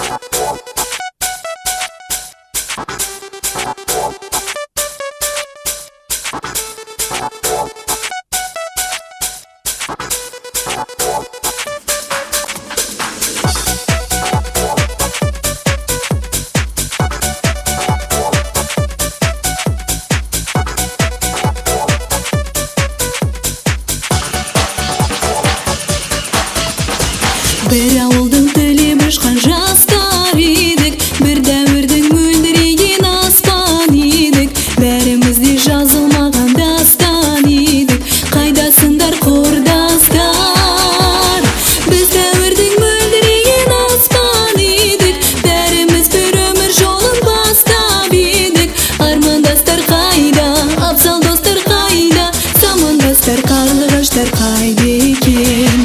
Bir ауылдың тілеп ұшқан жастар едік, бір дәуірдің мөлдіреген аспан едік, бәрімізде жазылмаған дастан едік, қайдасыңдар құрдастар? Біз дәуірдің мөлдіреген аспан едік, бәріміз бір өмір жолын бастап едік. Армандастар қайда, абзал достар қайда, замандастар қарлығаштар қайда екен?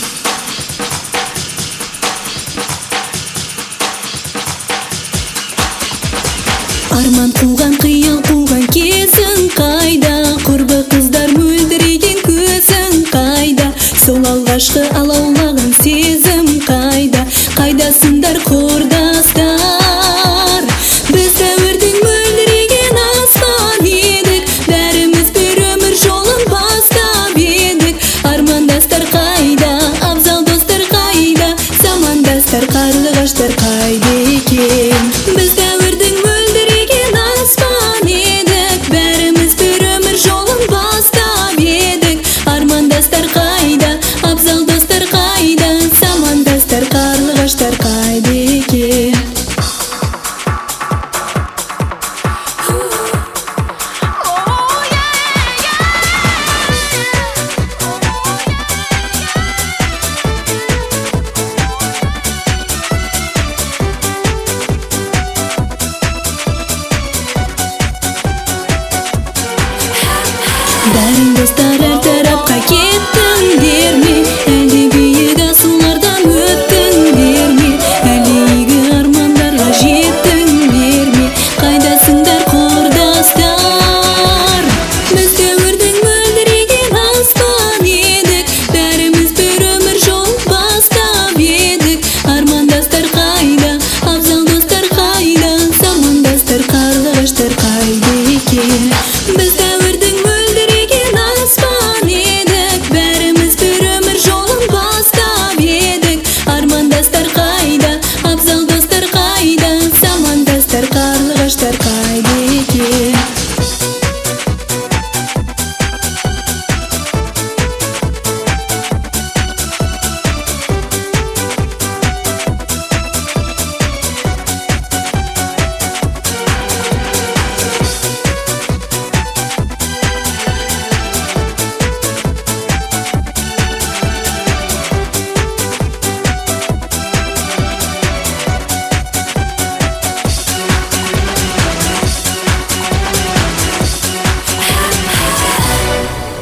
Арман қуған, қиял қуған кезің қайда? Құрбы қыздар мөлдіреген көзің қайда? Сол алғашқы алаулаған сезім қайда? Қайдасыңдар құрдастар? Біз дәуірдің мөлдіреген аспан едік, бәріміз бір өмір жолын бастап едік. Армандастар қайда, абзал достар қайда, замандастар қарлығаштар қайда екен?